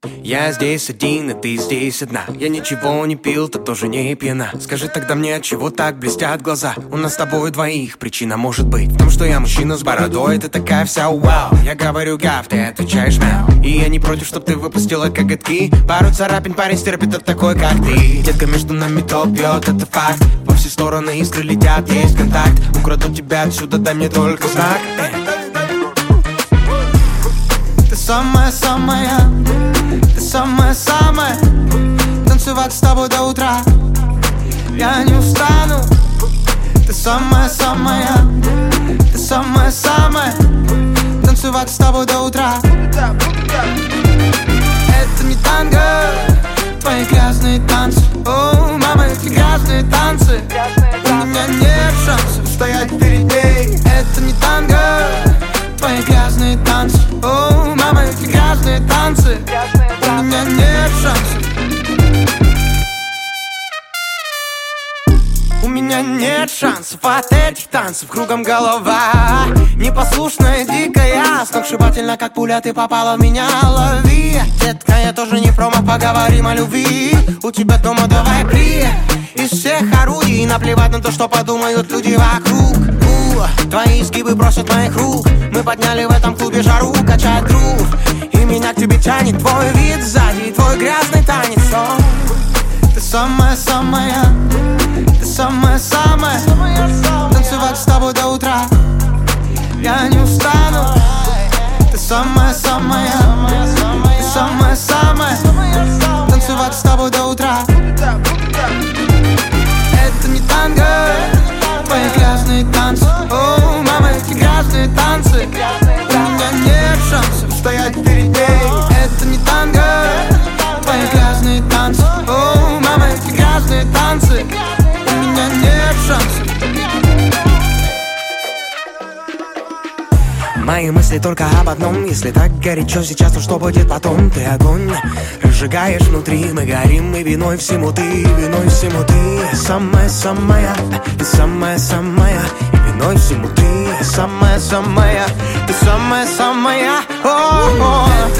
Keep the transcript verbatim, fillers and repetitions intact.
Я здесь один, и ты здесь одна. Я ничего не пил, ты тоже не пьяна. Скажи тогда мне, отчего так блестят глаза? У нас с тобой двоих причина может быть в том, что я мужчина с бородой, ты такая вся вау. Я говорю гав, ты отвечаешь мяу. И я не против, чтоб ты выпустила коготки. Пару царапин парень стерпит от такой, как ты. Детка, между нами топ бьет, это факт. Во все стороны искры летят, есть контакт. Украду тебя отсюда, дай мне только знак. Ты самая-самая, ты самая-самая. Танцевать с тобой до утра я не устану. Ты самая-самая, ты самая-самая. Танцевать с тобой до утра. Это не танго, твои грязные танцы. О, мама, эти грязные танцы. У меня нет шансов стоять перед ней. Это не танго, твои грязные танцы. О, мама, эти грязные танцы. У меня нет шансов. У меня нет шансов от этих танцев. Кругом голова непослушная, дикая. Сногсшибательно, как пуля, ты попала в меня. Лови, детка, я тоже не промо. Поговорим о любви. У тебя дома давай при. Из всех орудий наплевать на то, что подумают люди вокруг. У, твои изгибы бросят моих рук. Мы подняли в этом клубе жару, качает грув. И меня к тебе тянет твой вид сзади и твой грязный танец. О, ты самая-самая, ты самая-самая. Танцевать с тобой до утра я не устану. Ты самая-самая, ты самая-самая. Танцевать с тобой до утра. Это не танго, твои грязные танцы. О, мама, эти грязные танцы. У меня нет шансов стоять перед ней. Это не танго, твои грязные танцы. О, мама, эти грязные танцы. У меня нет шансов. Мои мысли только об одном. Если так горячо сейчас, то что будет потом? Ты огонь разжигаешь внутри. Мы горим, и виной всему ты, виной всему ты. Самая-самая, ты самая-самая. И виной всему ты, самая-самая. Ты самая-самая. О-о-о.